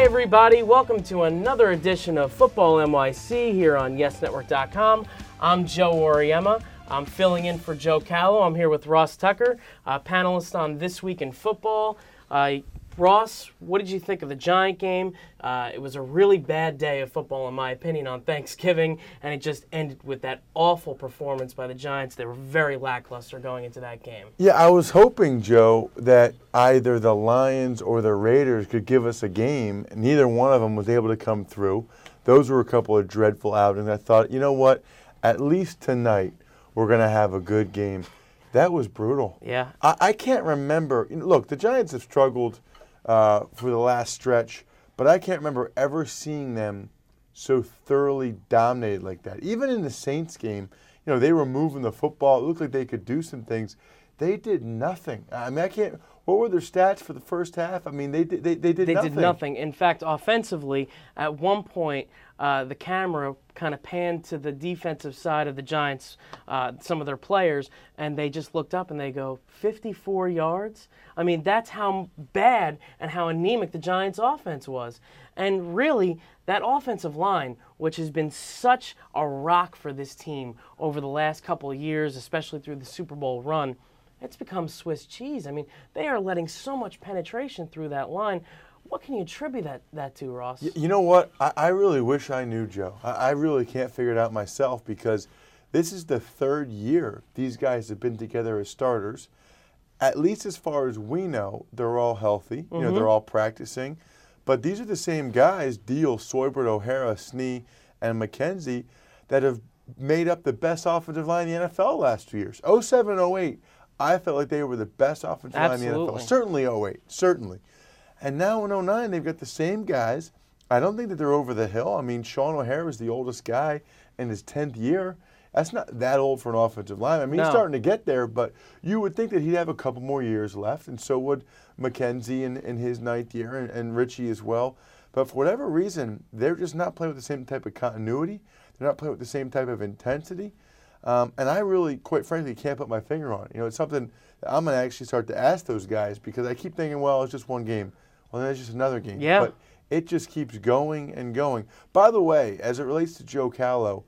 everybody, welcome to another edition of Football NYC here on YesNetwork.com. I'm Joe Oriema. I'm filling in for Joe Callow. I'm here with Ross Tucker, panelist on This Week in Football. Ross, what did you think of the Giant game? It was a really bad day of football, in my opinion, on Thanksgiving, and it just ended with that awful performance by the Giants. They were very lackluster going into that game. Yeah, I was hoping, Joe, that either the Lions or the Raiders could give us a game. Neither one of them was able to come through. Those were a couple of dreadful outings. I thought, you know what, at least tonight we're going to have a good game. That was brutal. Yeah. I can't remember. Look, the Giants have struggled for the last stretch, but I can't remember ever seeing them so thoroughly dominated like that. Even in the Saints game, they were moving the football. It looked like they could do some things. They did nothing. I mean, I can't. What were their stats for the first half? I mean, they did nothing. They did nothing. In fact, offensively, at one point, the camera kind of panned to the defensive side of the Giants, some of their players, and they just looked up and they go, 54 yards? I mean, that's how bad and how anemic the Giants' offense was. And really, that offensive line, which has been such a rock for this team over the last couple of years, especially through the Super Bowl run, it's become Swiss cheese. I mean, they are letting so much penetration through that line. What can you attribute that to, Ross? You know what? I really wish I knew, Joe. I really can't figure it out myself because this is the third year these guys have been together as starters. At least as far as we know, they're all healthy. Mm-hmm. They're all practicing. But these are the same guys, Deal, Soybert, O'Hara, Snee, and McKenzie, that have made up the best offensive line in the NFL last 2 years. 07 and 08, I felt like they were the best offensive line in the NFL. Certainly 08, certainly. And now in 09, they've got the same guys. I don't think that they're over the hill. I mean, Sean O'Hara is the oldest guy in his 10th year. That's not that old for an offensive line. I mean, He's starting to get there, but you would think that he'd have a couple more years left, and so would McKenzie in his 9th year and Richie as well. But for whatever reason, they're just not playing with the same type of continuity. They're not playing with the same type of intensity. And I really, quite frankly, can't put my finger on it. It's something that I'm going to actually start to ask those guys because I keep thinking, well, it's just one game. Well, then it's just another game. Yeah. But it just keeps going and going. By the way, as it relates to Joe Callow,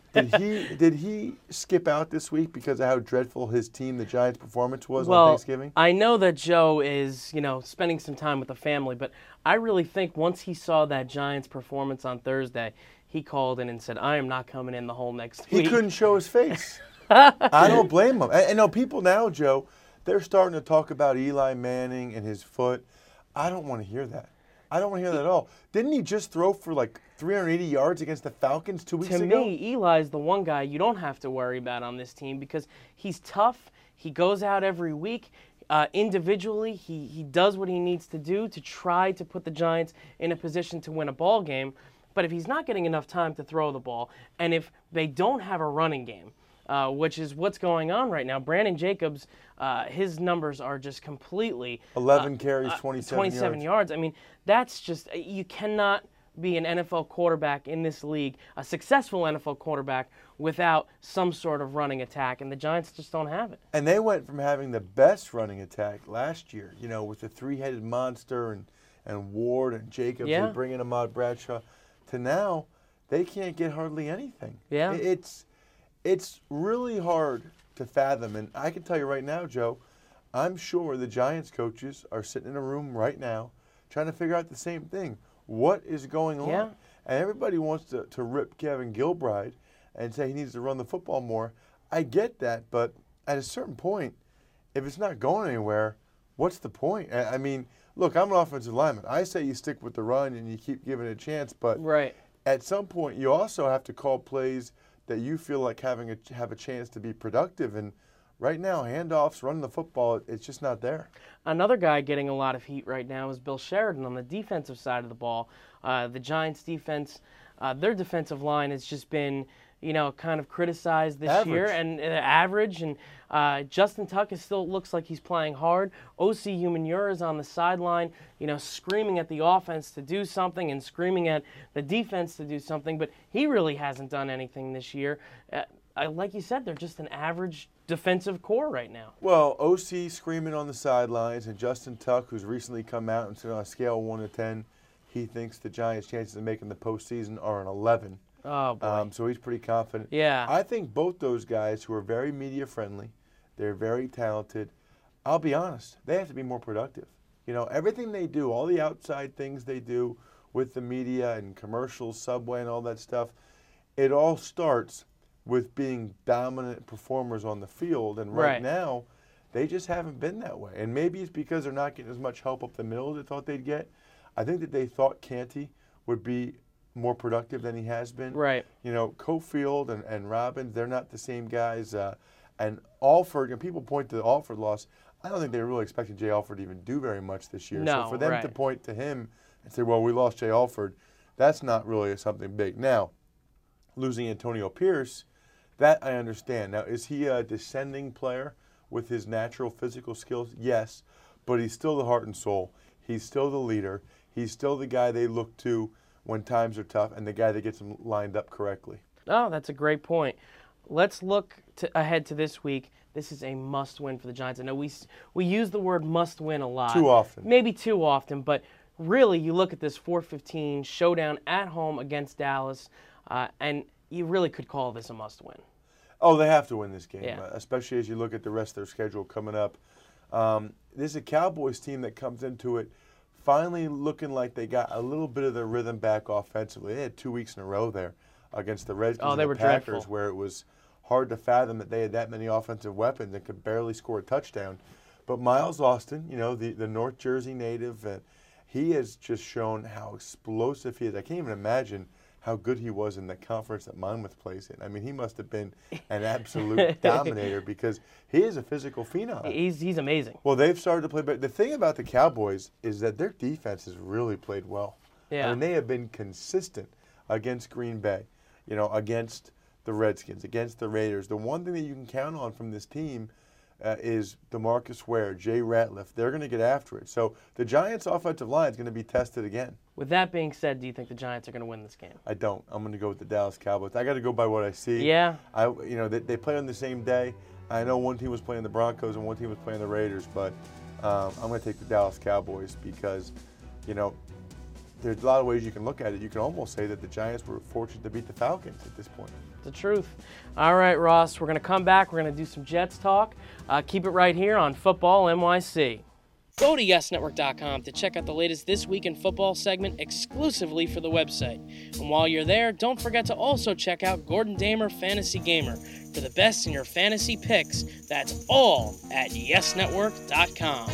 did he skip out this week because of how dreadful his team, the Giants' performance was on Thanksgiving? I know that Joe is, spending some time with the family, but I really think once he saw that Giants' performance on Thursday, he called in and said, I am not coming in the whole next week. He couldn't show his face. I don't blame him. And people now, Joe, they're starting to talk about Eli Manning and his foot. I don't want to hear that. I don't want to hear that at all. Didn't he just throw for like 380 yards against the Falcons 2 weeks ago? To me, Eli's the one guy you don't have to worry about on this team because he's tough. He goes out every week. Individually, he does what he needs to do to try to put the Giants in a position to win a ball game. But if he's not getting enough time to throw the ball, and if they don't have a running game, which is what's going on right now, Brandon Jacobs, his numbers are just completely 11 carries, 27 yards. I mean, that's just you cannot be an NFL quarterback in this league, a successful NFL quarterback, without some sort of running attack, and the Giants just don't have it. And they went from having the best running attack last year, with the three-headed monster and Ward and Jacobs, and bringing Ahmad Bradshaw, to now they can't get hardly anything. Yeah. It's really hard to fathom, and I can tell you right now, Joe, I'm sure the Giants coaches are sitting in a room right now trying to figure out the same thing. What is going on? Yeah. And everybody wants to rip Kevin Gilbride and say he needs to run the football more. I get that, but at a certain point, if it's not going anywhere, what's the point? I mean, look, I'm an offensive lineman. I say you stick with the run and you keep giving it a chance, but at some point you also have to call plays that you feel like have a chance to be productive. And right now, handoffs, running the football, it's just not there. Another guy getting a lot of heat right now is Bill Sheridan on the defensive side of the ball. The Giants' defense, their defensive line has just been, kind of criticized this year and average. And Justin Tuck still looks like he's playing hard. O.C. Umenyiora is on the sideline, screaming at the offense to do something and screaming at the defense to do something. But he really hasn't done anything this year. Like you said, they're just an average defensive core right now. Well, O.C. screaming on the sidelines and Justin Tuck, who's recently come out and said on a scale of 1 to 10, he thinks the Giants' chances of making the postseason are an 11. Oh, boy. So he's pretty confident. Yeah. I think both those guys who are very media friendly, they're very talented. I'll be honest, they have to be more productive. You know, everything they do, all the outside things they do with the media and commercials, Subway and all that stuff, it all starts with being dominant performers on the field. And right now, they just haven't been that way. And maybe it's because they're not getting as much help up the middle as they thought they'd get. I think that they thought Canty would be more productive than he has been. Right. You know, Cofield and Robbins, they're not the same guys. And Alford, and people point to the Alford loss. I don't think they were really expecting Jay Alford to even do very much this year. No, so for them to point to him and say, well, we lost Jay Alford, that's not really something big. Now, losing Antonio Pierce, that I understand. Now, is he a descending player with his natural physical skills? Yes, but he's still the heart and soul. He's still the leader. He's still the guy they look to when times are tough and the guy that gets them lined up correctly. Oh, that's a great point. Let's look ahead to this week. This is a must-win for the Giants. I know we use the word must-win a lot. Too often. Maybe too often, but really you look at this 4-15 showdown at home against Dallas, and you really could call this a must-win. Oh, they have to win this game, Yeah. Especially as you look at the rest of their schedule coming up. This is a Cowboys team that comes into it finally looking like they got a little bit of their rhythm back offensively. They had 2 weeks in a row there against the Redskins and they the were Packers dreadful. where it was hard to fathom that they had that many offensive weapons and could barely score a touchdown. But Miles Austin, you know, the North Jersey native, he has just shown how explosive he is. I can't even imagine how good he was in the conference that Monmouth plays in. I mean, he must have been an absolute dominator because he is a physical phenom. He's amazing. Well, they've started to play better. The thing about the Cowboys is that their defense has really played well. Yeah. I mean, they have been consistent against Green Bay, you know, against the Redskins, against the Raiders. The one thing that you can count on from this team is DeMarcus Ware, Jay Ratliff. They're going to get after it. So the Giants' offensive line is going to be tested again. With that being said, do you think the Giants are going to win this game? I don't. I'm going to go with the Dallas Cowboys. I got to go by what I see. Yeah. They play on the same day. I know one team was playing the Broncos and one team was playing the Raiders, but I'm going to take the Dallas Cowboys because, you know, there's a lot of ways you can look at it. You can almost say that the Giants were fortunate to beat the Falcons at this point. The truth. All right, Ross, we're going to come back. We're going to do some Jets talk. Keep it right here on Football NYC. Go to YesNetwork.com to check out the latest This Week in Football segment exclusively for the website. And while you're there, don't forget to also check out Gordon Damer Fantasy Gamer for the best in your fantasy picks. That's all at YesNetwork.com.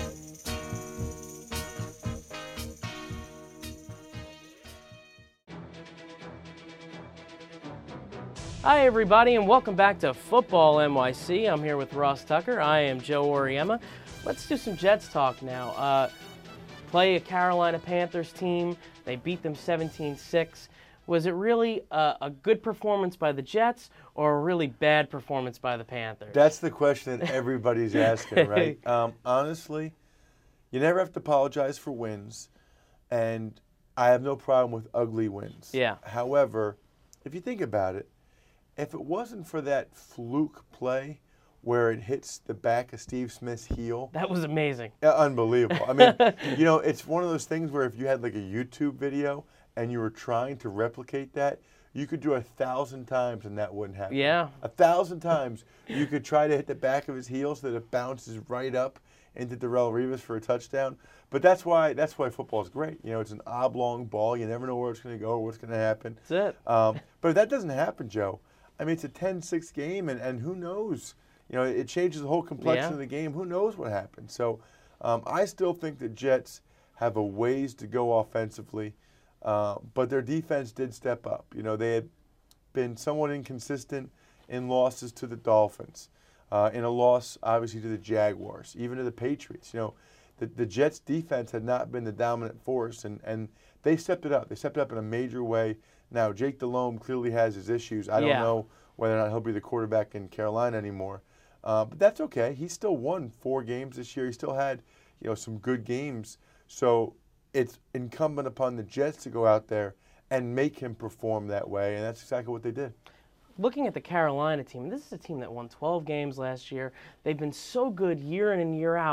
Hi, everybody, and welcome back to Football NYC. I'm here with Ross Tucker. I am Joe Oriema. Let's do some Jets talk now. Play a Carolina Panthers team. They beat them 17-6. Was it really a good performance by the Jets or a really bad performance by the Panthers? That's the question that everybody's asking, right? Honestly, you never have to apologize for wins, and I have no problem with ugly wins. Yeah. However, if you think about it, if it wasn't for that fluke play where it hits the back of Steve Smith's heel. That was amazing. Unbelievable. I mean, you know, it's one of those things where if you had like a YouTube video and you were trying to replicate that, you could do 1,000 times and that wouldn't happen. Yeah. 1,000 times you could try to hit the back of his heel so that it bounces right up into Darrelle Revis for a touchdown. But that's why football is great. You know, it's an oblong ball. You never know where it's going to go or what's going to happen. That's it. But if that doesn't happen, Joe, I mean, it's a 10-6 game, and who knows? You know, it changes the whole complexion of the game. Who knows what happens? So I still think the Jets have a ways to go offensively, but their defense did step up. You know, they had been somewhat inconsistent in losses to the Dolphins, in a loss, obviously, to the Jaguars, even to the Patriots. You know, the Jets' defense had not been the dominant force, and they stepped it up. They stepped it up in a major way. Now, Jake Delhomme clearly has his issues. I don't know whether or not he'll be the quarterback in Carolina anymore. But that's okay. He still won 4 games this year. He still had, you know, some good games. So it's incumbent upon the Jets to go out there and make him perform that way, and that's exactly what they did. Looking at the Carolina team, this is a team that won 12 games last year. They've been so good year in and year out.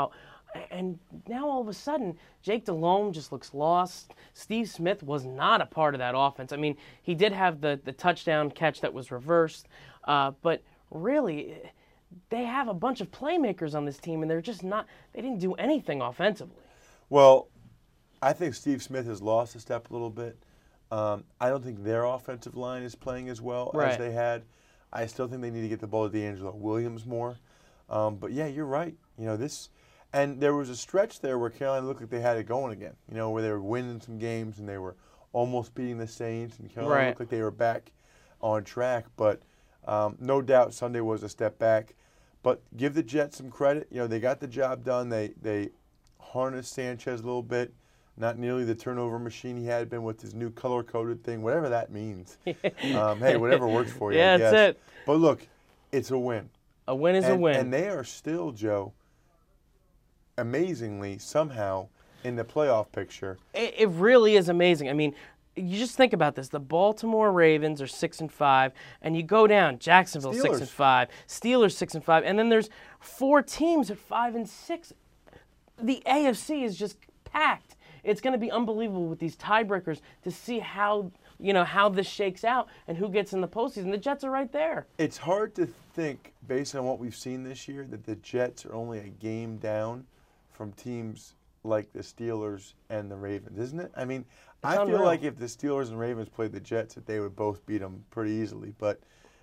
And now all of a sudden, Jake Delhomme just looks lost. Steve Smith was not a part of that offense. I mean, he did have the touchdown catch that was reversed, but really, they have a bunch of playmakers on this team, and they're just not. They didn't do anything offensively. Well, I think Steve Smith has lost a step a little bit. I don't think their offensive line is playing as well as they had. I still think they need to get the ball to D'Angelo Williams more. But yeah, you're right. And there was a stretch there where Carolina looked like they had it going again. Where they were winning some games and they were almost beating the Saints, and Carolina looked like they were back on track. But no doubt Sunday was a step back. But give the Jets some credit. They got the job done. They harnessed Sanchez a little bit. Not nearly the turnover machine he had been with his new color-coded thing, whatever that means. Hey, whatever works for you. Yeah, that's it. But look, it's a win. A win is a win. And they are still, Joe, amazingly, somehow, in the playoff picture. It really is amazing. I mean, you just think about this. The Baltimore Ravens are 6-5, and you go down, Jacksonville 6-5, Steelers 6-5, and then there's 4 teams at 5-6. The AFC is just packed. It's going to be unbelievable with these tiebreakers to see how this shakes out and who gets in the postseason. The Jets are right there. It's hard to think, based on what we've seen this year, that the Jets are only a game down from teams like the Steelers and the Ravens, isn't it? I mean, I feel like if the Steelers and Ravens played the Jets, that they would both beat them pretty easily. But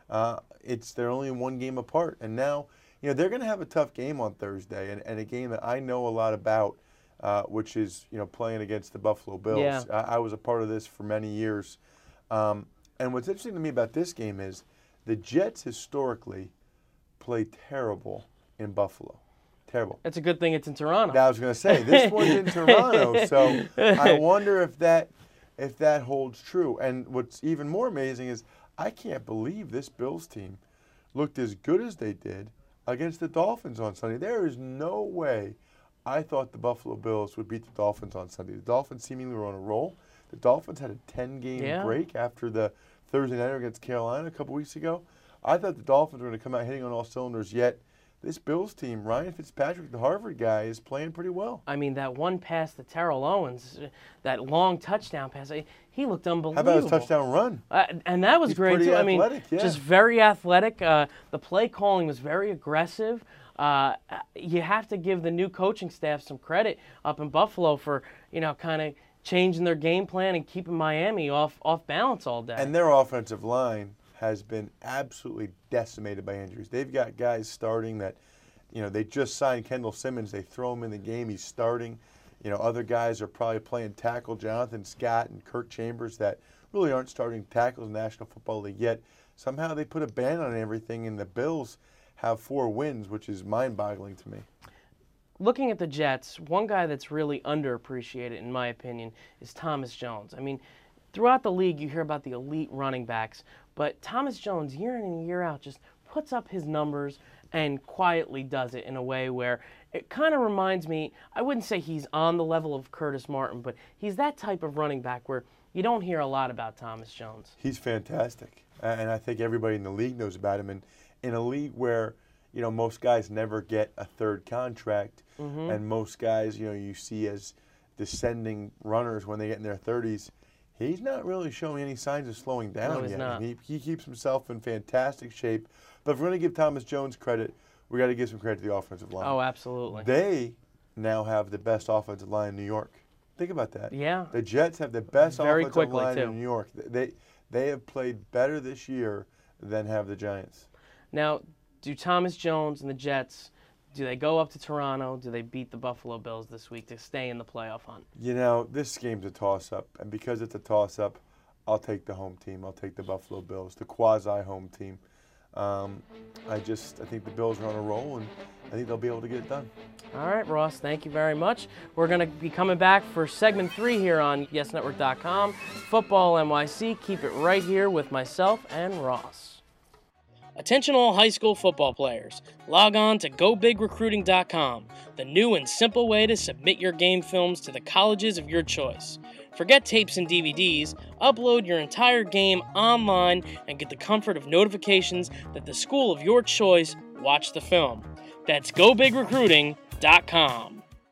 they're only 1 game apart. And now, they're going to have a tough game on Thursday, and a game that I know a lot about. Which is, playing against the Buffalo Bills. Yeah. I was a part of this for many years. And what's interesting to me about this game is the Jets historically play terrible in Buffalo. Terrible. It's a good thing it's in Toronto. Now, I was going to say, this one's in Toronto, so I wonder if that holds true. And what's even more amazing is I can't believe this Bills team looked as good as they did against the Dolphins on Sunday. There is no way I thought the Buffalo Bills would beat the Dolphins on Sunday. The Dolphins seemingly were on a roll. The Dolphins had a 10-game break after the Thursday nighter against Carolina a couple weeks ago. I thought the Dolphins were going to come out hitting on all cylinders, yet this Bills team, Ryan Fitzpatrick, the Harvard guy, is playing pretty well. I mean, that one pass to Terrell Owens, that long touchdown pass, he looked unbelievable. How about his touchdown run? And that was great, too. Athletic, just very athletic. The play calling was very aggressive. You have to give the new coaching staff some credit up in Buffalo for, kind of changing their game plan and keeping Miami off balance all day. And their offensive line has been absolutely decimated by injuries. They've got guys starting that, they just signed Kendall Simmons. They throw him in the game. He's starting. Other guys are probably playing tackle, Jonathan Scott and Kirk Chambers, that really aren't starting tackles in the National Football League yet. Somehow they put a ban on everything, and the Bills have 4 wins, which is mind-boggling to me. Looking at the Jets, one guy that's really underappreciated, in my opinion, is Thomas Jones. I mean, throughout the league, you hear about the elite running backs, but Thomas Jones, year in and year out, just puts up his numbers and quietly does it in a way where it kind of reminds me, I wouldn't say he's on the level of Curtis Martin, but he's that type of running back where you don't hear a lot about Thomas Jones. He's fantastic, and I think everybody in the league knows about him. And in a league where, most guys never get a 3rd contract, and most guys, you see as descending runners when they get in their 30s, he's not really showing any signs of slowing down yet. He's not. He keeps himself in fantastic shape. But if we're going to give Thomas Jones credit, we got to give some credit to the offensive line. Oh, absolutely. They now have the best offensive line in New York. Think about that. Yeah. The Jets have the best offensive line in New York. They have played better this year than have the Giants. Now, do Thomas Jones and the Jets, do they go up to Toronto? Do they beat the Buffalo Bills this week to stay in the playoff hunt? This game's a toss-up, and because it's a toss-up, I'll take the home team. I'll take the Buffalo Bills, the quasi-home team. I think the Bills are on a roll, and I think they'll be able to get it done. All right, Ross, thank you very much. We're going to be coming back for segment 3 here on YesNetwork.com. Football NYC. Keep it right here with myself and Ross. Attention all high school football players. Log on to GoBigRecruiting.com, the new and simple way to submit your game films to the colleges of your choice. Forget tapes and DVDs, upload your entire game online and get the comfort of notifications that the school of your choice watched the film. That's GoBigRecruiting.com.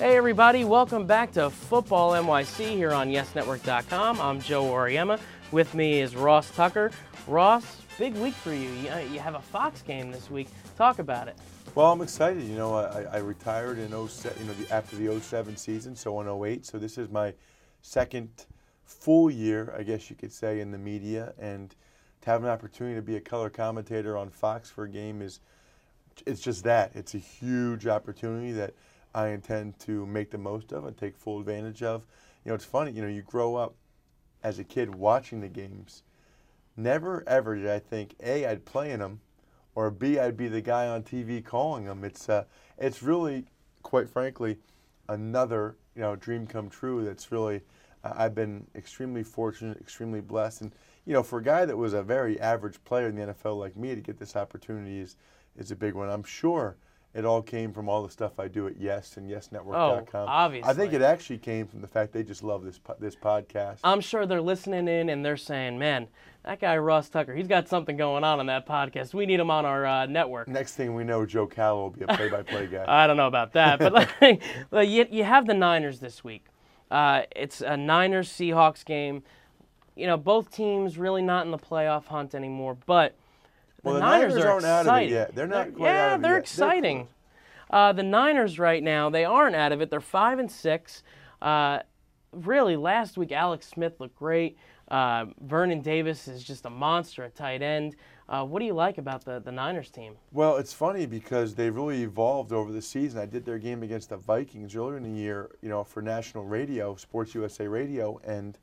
Hey everybody, welcome back to Football NYC here on YesNetwork.com. I'm Joe Oriema. With me is Ross Tucker. Ross, big week for you. You have a Fox game this week. Talk about it. Well, I'm excited. I retired in after the 07 season, so in 08. So this is my second full year, I guess you could say, in the media, and to have an opportunity to be a color commentator on Fox for a game it's just that. It's a huge opportunity that I intend to make the most of and take full advantage of. It's funny, you grow up as a kid watching the games. Never ever did I think, A, I'd play in them, or B, I'd be the guy on TV calling them. It's really, quite frankly, another, dream come true that's really, I've been extremely fortunate, extremely blessed. And, for a guy that was a very average player in the NFL like me to get this opportunity is a big one. I'm sure it all came from all the stuff I do at Yes and YesNetwork.com. Oh, obviously. I think it actually came from the fact they just love this podcast. I'm sure they're listening in and they're saying, man, that guy Ross Tucker, he's got something going on in that podcast. We need him on our network. Next thing we know, Joe Callow will be a play-by-play guy. I don't know about that. But you have the Niners this week. It's a Niners-Seahawks game. Both teams really not in the playoff hunt anymore, but the Niners are aren't out of it yet. They're not quite out of it they're yet. exciting. The Niners right now, they aren't out of it. They're 5-6. Really, last week Alex Smith looked great. Vernon Davis is just a monster at tight end. What do you like about the Niners team? Well, it's funny because they've really evolved over the season. I did their game against the Vikings earlier in the year, for national radio, Sports USA Radio, and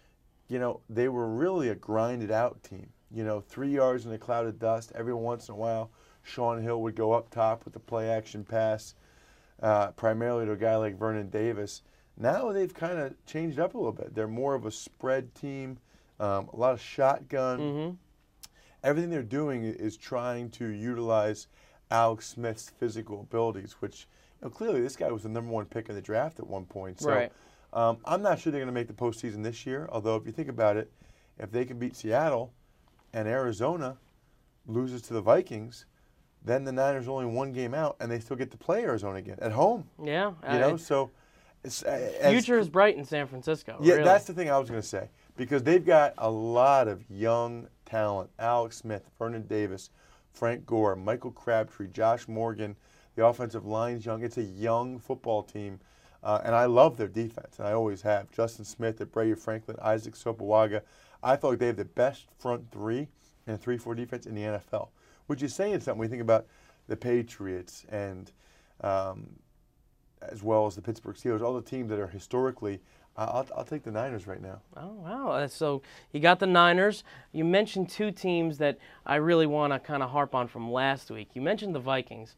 they were really a grinded out team. 3 yards in a cloud of dust. Every once in a while, Sean Hill would go up top with the play-action pass, primarily to a guy like Vernon Davis. Now they've kind of changed up a little bit. They're more of a spread team, a lot of shotgun. Mm-hmm. Everything they're doing is trying to utilize Alex Smith's physical abilities, which clearly this guy was the number one pick in the draft at one point. So right. I'm not sure they're going to make the postseason this year, although if you think about it, if they can beat Seattle and Arizona loses to the Vikings, then the Niners are only one game out, and they still get to play Arizona again at home. Yeah. So it's, future is bright in San Francisco. Yeah, really. That's the thing I was going to say, because they've got a lot of young talent. Alex Smith, Vernon Davis, Frank Gore, Michael Crabtree, Josh Morgan. The offensive line's young. It's a young football team, and I love their defense, and I always have. Justin Smith, Abreu Franklin, Isaac Sopoaga. I thought they have the best front three and 3-4 defense in the NFL, which is saying something when you think about the Patriots and as well as the Pittsburgh Steelers, all the teams that are historically. I'll take the Niners right now. Oh, wow. So you got the Niners. You mentioned two teams that I really want to kind of harp on from last week. You mentioned the Vikings.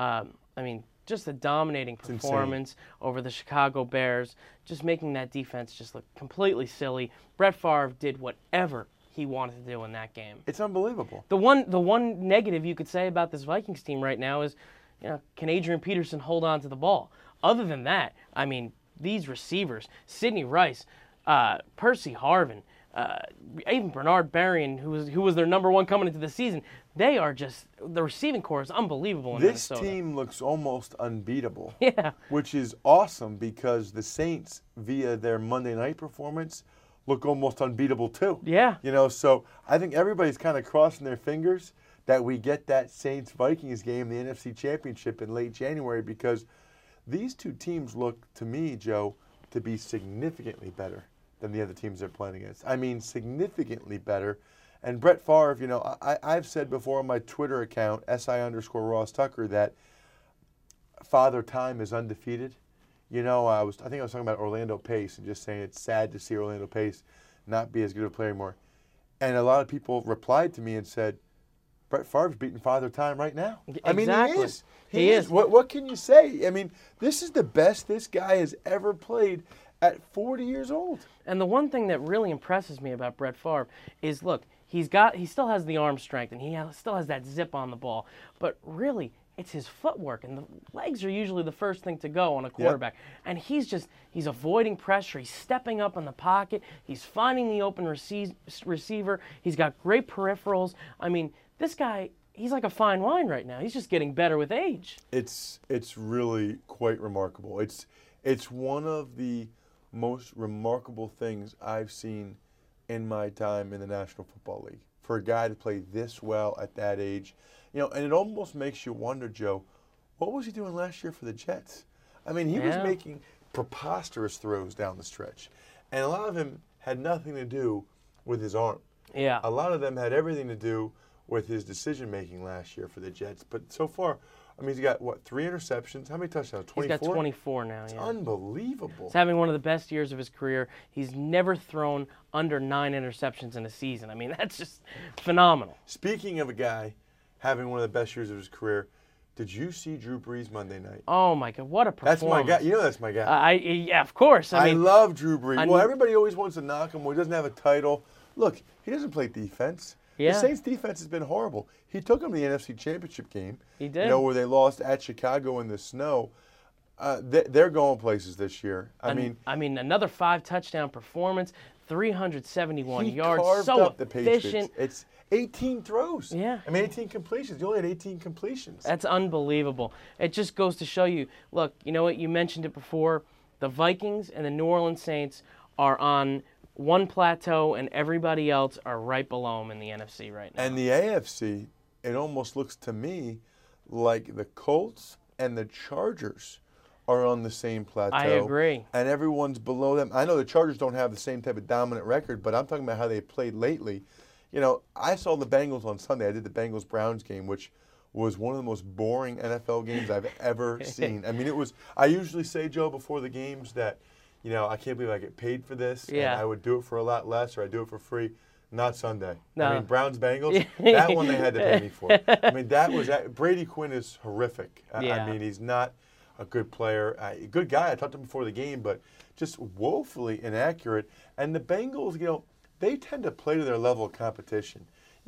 Just a dominating performance over the Chicago Bears, just making that defense just look completely silly. Brett Favre did whatever he wanted to do in that game. It's unbelievable. The one negative you could say about this Vikings team right now is, can Adrian Peterson hold on to the ball? Other than that, these receivers, Sidney Rice, Percy Harvin, even Bernard Berrien, who was their number one coming into the season, they are just, the receiving core is unbelievable in Minnesota. This team looks almost unbeatable. Yeah. Which is awesome because the Saints, via their Monday night performance, look almost unbeatable too. Yeah. So I think everybody's kind of crossing their fingers that we get that Saints-Vikings game, the NFC Championship, in late January, because these two teams look, to me, Joe, to be significantly better than the other teams they're playing against. Significantly better. And Brett Favre, I've said before on my Twitter account, SI_Ross Tucker, that Father Time is undefeated. I think I was talking about Orlando Pace and just saying it's sad to see Orlando Pace not be as good a player anymore. And a lot of people replied to me and said, Brett Favre's beating Father Time right now. Exactly. He is. He is. What can you say? This is the best this guy has ever played at 40 years old. And the one thing that really impresses me about Brett Favre is, look, he still has the arm strength and he still has that zip on the ball, but really it's his footwork, and the legs are usually the first thing to go on a quarterback. Yep. And he's avoiding pressure. He's stepping up in the pocket. He's finding the open receiver. He's got great peripherals. This guy, he's like a fine wine right now. He's just getting better with age. It's really quite remarkable. It's one of the most remarkable things I've seen in my time in the National Football League. For a guy to play this well at that age, and it almost makes you wonder, Joe, what was he doing last year for the Jets? I mean, he was making preposterous throws down the stretch, and a lot of them had nothing to do with his arm. Yeah. A lot of them had everything to do with his decision-making last year for the Jets. But so far, I mean, he's got, 3 interceptions? How many touchdowns? 24? He's got 24 now, It's unbelievable. He's having one of the best years of his career. He's never thrown under 9 interceptions in a season. I mean, that's just phenomenal. Speaking of a guy having one of the best years of his career, did you see Drew Brees Monday night? Oh, my God. What a performance. That's my guy. You know that's my guy. Yeah, of course. I love Drew Brees. Well, everybody always wants to knock him when he doesn't have a title. Look, he doesn't play defense. Yeah. The Saints' defense has been horrible. He took them to the NFC Championship game. He did. Where they lost at Chicago in the snow. They're going places this year. I mean, another 5-touchdown performance, 371 yards. Carved so up the efficient. Patriots. It's 18 throws. Yeah. 18 completions. You only had 18 completions. That's unbelievable. It just goes to show you, look, you know what? You mentioned it before. The Vikings and the New Orleans Saints are on one plateau, and everybody else are right below them in the NFC right now. And the AFC, it almost looks to me like the Colts and the Chargers are on the same plateau. I agree. And everyone's below them. I know the Chargers don't have the same type of dominant record, but I'm talking about how they played lately. I saw the Bengals on Sunday. I did the Bengals-Browns game, which was one of the most boring NFL games I've ever seen. I mean, I usually say, Joe, before the games that, I can't believe I get paid for this. Yeah. And I would do it for a lot less, or I do it for free. Not Sunday. No. I mean, Browns-Bengals, that one they had to pay me for. I mean, Brady Quinn is horrific. Yeah. I mean, he's not a good player. A good guy. I talked to him before the game, but just woefully inaccurate. And the Bengals, they tend to play to their level of competition.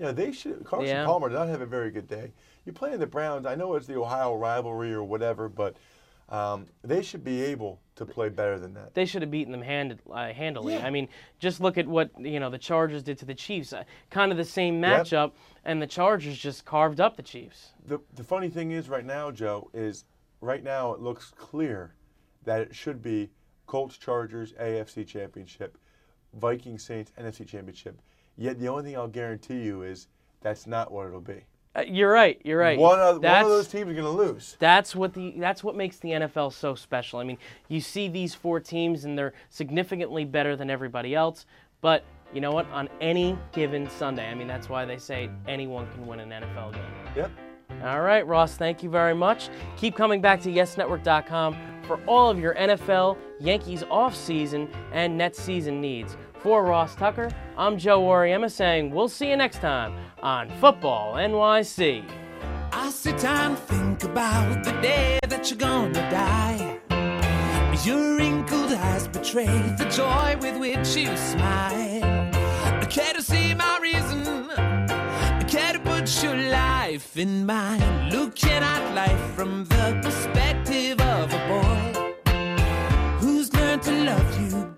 Carson Palmer did not have a very good day. You play in the Browns, I know it's the Ohio rivalry or whatever, but they should be able to play better than that. They should have beaten them handily. Yeah. I mean, just look at what the Chargers did to the Chiefs. Kind of the same matchup, and the Chargers just carved up the Chiefs. The funny thing is right now, Joe, right now it looks clear that it should be Colts, Chargers, AFC Championship, Vikings, Saints, NFC Championship. Yet the only thing I'll guarantee you is that's not what it'll be. You're right. One of those teams are going to lose. That's what makes the NFL so special. I mean, you see these 4 teams, and they're significantly better than everybody else. But you know what? On any given Sunday, I mean, that's why they say anyone can win an NFL game. Yep. All right, Ross, thank you very much. Keep coming back to YesNetwork.com for all of your NFL, Yankees off-season, and Nets season needs. For Ross Tucker, I'm Joe Oriema saying we'll see you next time on Football NYC. I sit and think about the day that you're gonna die. Your wrinkled eyes betray the joy with which you smile. I care to see my reason, I care to put your life in mine. Looking at life from the perspective of a boy who's learned to love you